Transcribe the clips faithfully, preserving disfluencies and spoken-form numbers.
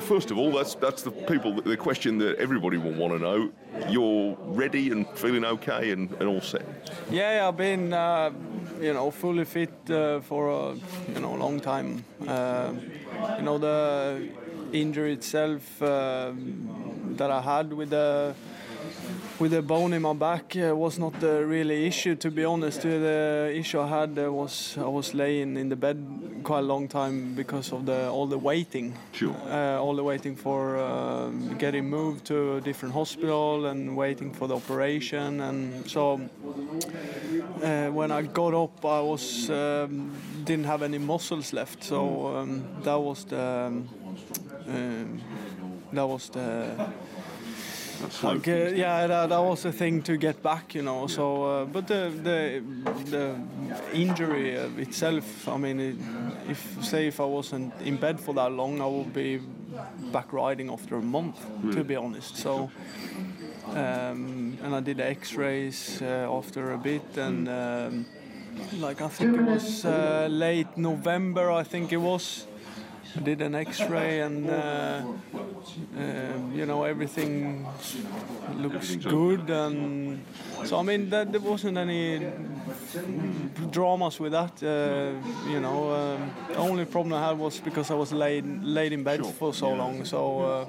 first of all, that's that's the people the question that everybody will want to know. You're ready and feeling okay and, and all set. Yeah, I've been uh, you know fully fit uh, for a you know long time. Uh, you know the injury itself uh, that I had with the with the bone in my back uh, was not the really issue, to be honest. The issue I had uh, was I was laying in the bed quite a long time because of the all the waiting. Sure. Uh, all the waiting for uh, getting moved to a different hospital and waiting for the operation. And so uh, when I got up, I was um, didn't have any muscles left. So um, that was the um, um, that was the. Like, uh, yeah, that, that was a thing to get back, you know. Yeah. So, uh, but the the the injury uh, itself, I mean, it, if say if I wasn't in bed for that long, I would be back riding after a month, really? To be honest. So, um, and I did X-rays uh, after a bit, and um, like I think it was uh, late November, I think it was. I did an X-ray and uh, uh, you know everything looks good, and so I mean that there wasn't any dramas with that. Uh, you know, um, the only problem I had was because I was laid laid in bed for so long. So uh,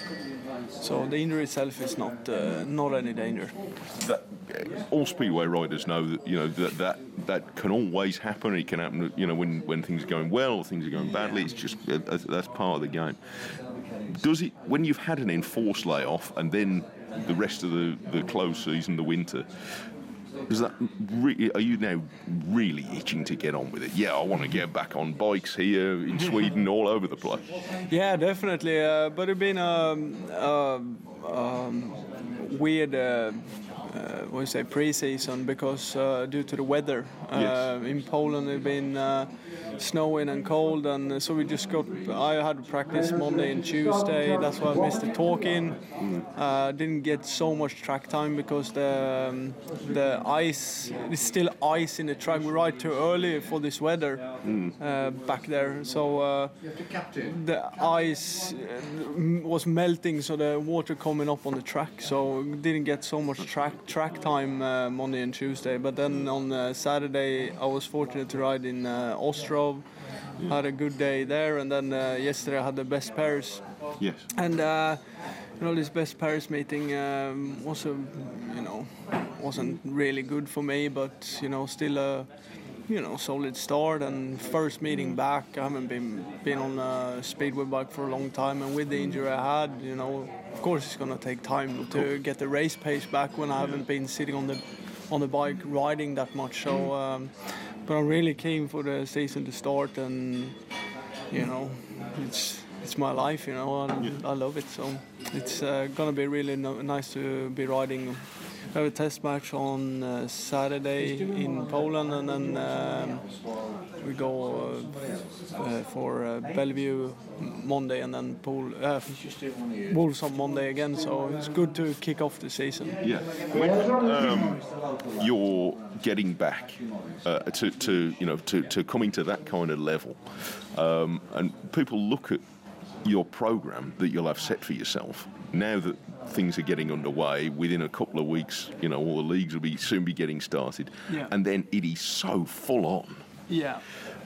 so the injury itself is not uh, not any danger. That, all speedway riders know that you know that, that that can always happen. It can happen, you know, when, when things are going well or things are going badly. It's just uh, that's part of the game. Does it when you've had an enforced layoff and then the rest of the, the close season, the winter? Does that re- are you now really itching to get on with it? Yeah, I want to get back on bikes here in Sweden, all over the place. Yeah, definitely. Uh, but it's been a um, uh, um, weird. Uh, Uh, what do you say, pre-season, because uh, due to the weather uh, yes. in Poland it's been uh, snowing and cold, and uh, so we just got I had practice Monday and Tuesday. That's why I missed the talking. Uh, didn't get so much track time because the um, the ice is still ice in the track. We ride too early for this weather mm. uh, back there, so uh, the ice was melting, so the water coming up on the track, so didn't get so much track track time uh, Monday and Tuesday. But then on uh, Saturday I was fortunate to ride in uh, Ostrov, had a good day there, and then uh, yesterday I had the best pairs. Yes. And uh, you know, this best pairs meeting um, was a, you know, wasn't really good for me, but you know, still a you know solid start and first meeting back. I haven't been been on a speedway bike for a long time, and with the injury I had, you know, of course it's gonna take time to get the race pace back when I haven't been sitting on the on the bike riding that much. So, um, but I'm really keen for the season to start, and you know, it's it's my life, you know, and yeah. I love it. So it's uh, gonna be really no- nice to be riding. We have a test match on uh, Saturday in Poland, and then um, we go uh, uh, for uh, Bellevue Monday, and then Pol- uh, Wolves on Monday again. So it's good to kick off the season. Yeah, when um, you're getting back uh, to, to you know to, to coming to that kind of level, um, and people look at your program that you'll have set for yourself now that things are getting underway. Within a couple of weeks, you know, all the leagues will be soon be getting started, yeah. and then it is so full on. Yeah.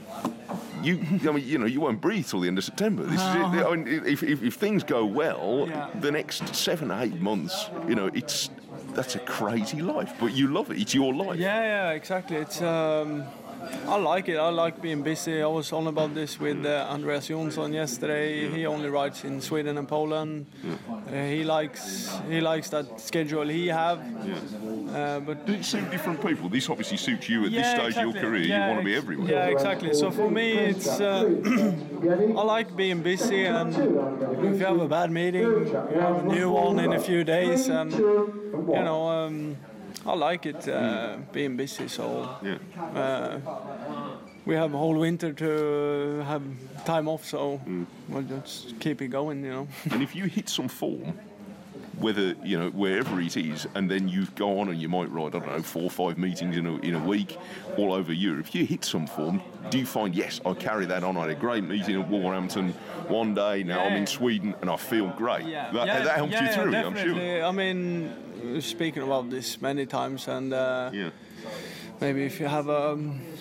You, I mean, you know, you won't breathe till the end of September. This is it. I mean, if, if if things go well, yeah. the next seven, eight months, you know, it's that's a crazy life, but you love it. It's your life. Yeah, yeah, exactly. It's. Um, I like it. I like being busy. I was on about this with uh, Andreas Jonsson yesterday. He only rides in Sweden and Poland. Uh, he likes he likes that schedule he have. Uh, but does it suit different people? This obviously suits you at yeah, this stage exactly. of your career. Yeah, you want to be everywhere. Yeah, exactly. So for me, it's uh, I like being busy, and if you have a bad meeting, you have a new one in a few days, and you know. Um, I like it uh, being busy, so yeah. uh, we have a whole winter to have time off, so mm. we'll just keep it going, you know. And if you hit some form, whether, you know, wherever it is, and then you go on and you might ride, I don't know, four or five meetings in a, in a week all over Europe. If you hit some form, do you find, yes, I carry that on, I had a great meeting at Wolverhampton one day, now yeah. I'm in Sweden and I feel great. Yeah. That, yeah, that helps yeah, you through, yeah, I'm definitely. sure. I mean, speaking about this many times, and uh, Yeah. maybe if you have a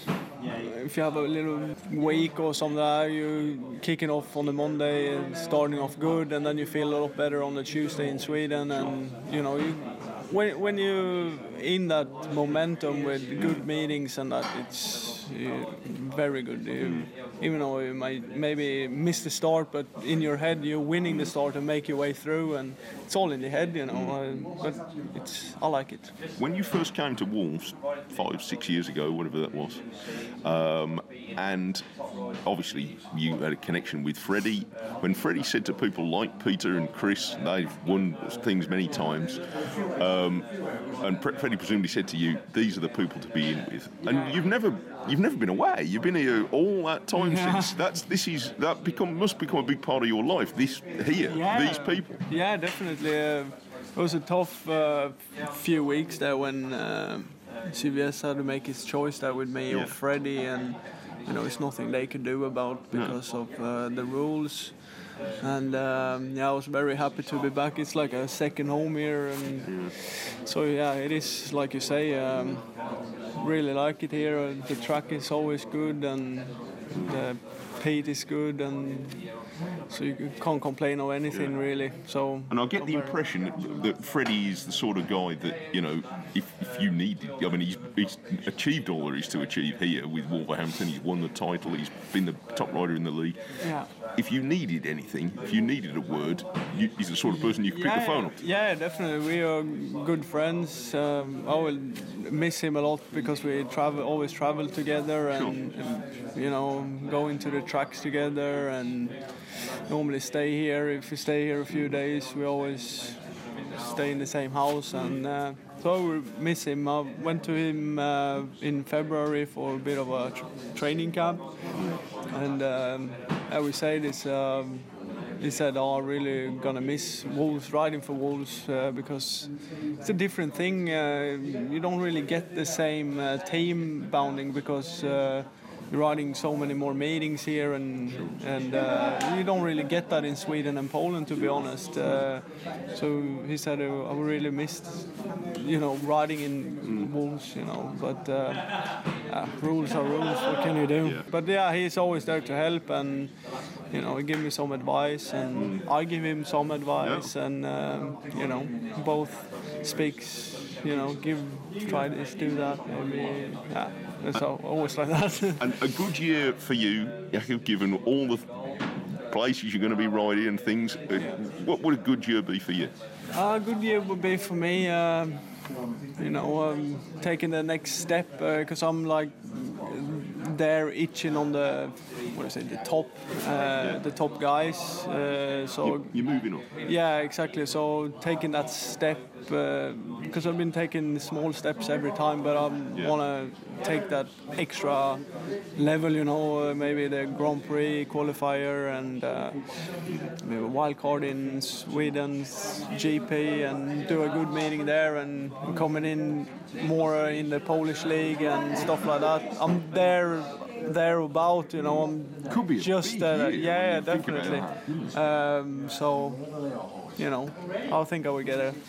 if you have a little week or something, uh, you kicking off on the Monday and starting off good, and then you feel a lot better on the Tuesday in Sweden, and you know you, when when you in that momentum with good meetings and that, it's uh, very good. You, even though you might maybe miss the start, but in your head you're winning the start and make your way through, and it's all in the head, you know. Uh, but it's I like it. When you first came to Wolves five, six years ago, whatever that was, um, and obviously you had a connection with Freddie. When Freddie said to people like Peter and Chris, they've won things many times, um, and Pre- Freddie presumably said to you, "These are the people to be in with." And you've never, you've never been away. You've been here all that time Yeah. since. That's this is that become must become a big part of your life. This here, Yeah. these people. Yeah, definitely. Uh, it was a tough uh, few weeks there when uh, C V S had to make his choice there with me Yeah. or Freddie, and you know, it's nothing they could do about because of uh, the rules. And um, yeah, I was very happy to be back. It's like a second home here, and Yeah. so yeah, it is like you say. Um, really like it here. The track is always good, and the peat is good, and so you can't complain of anything really. So And I get the impression that, that Freddie is the sort of guy that, you know, if, if you need it, I mean, he's, he's achieved all there is to achieve here with Wolverhampton. He's won the title. He's been the top rider in the league. yeah. If you needed anything, if you needed a word, you, he's the sort of person you could pick yeah, the phone up to. Yeah, definitely. We are good friends. Um, I will miss him a lot because we travel, always travel together, and, and you know, going to the tracks together, and normally stay here. If we stay here a few days, we always stay in the same house, and uh, so I will miss him. I went to him uh, in February for a bit of a tr- training camp, and um, I would say this. Um, He said, "Oh, I'm really gonna miss Wolves, riding for Wolves, uh, because it's a different thing. Uh, you don't really get the same uh, team bounding because uh, you're riding so many more meetings here, and and uh, you don't really get that in Sweden and Poland, to be honest." Uh, so he said, "Oh, I really missed, you know, riding in Wolves, you know, but." Uh, Uh, rules are rules. What can you do? Yeah. But yeah, he's always there to help, and you know, he give me some advice, and I give him some advice, Yeah. and um, you know, both speaks. You know, give, try this, do that. Maybe, yeah. It's al- always like that. And a good year for you, Jakob, given all the places you're going to be riding and things. Uh, what would a good year be for you? A good year would be for me. Um, you know, um, taking the next step, because I'm like there itching on the what is it, the top, uh, the top guys. Uh, so You're, you're moving on. yeah, exactly. So taking that step, uh, because I've been taking small steps every time, but I Yeah. want to take that extra level. You know, uh, maybe the Grand Prix qualifier and uh, maybe a wild card in Sweden's G P, and do a good meeting there, and coming in more in the Polish league and stuff like that. I'm there. There about, you know, I'm Could be a just big uh, year when yeah, you think about definitely. it. Um, so, you know, I think I will get a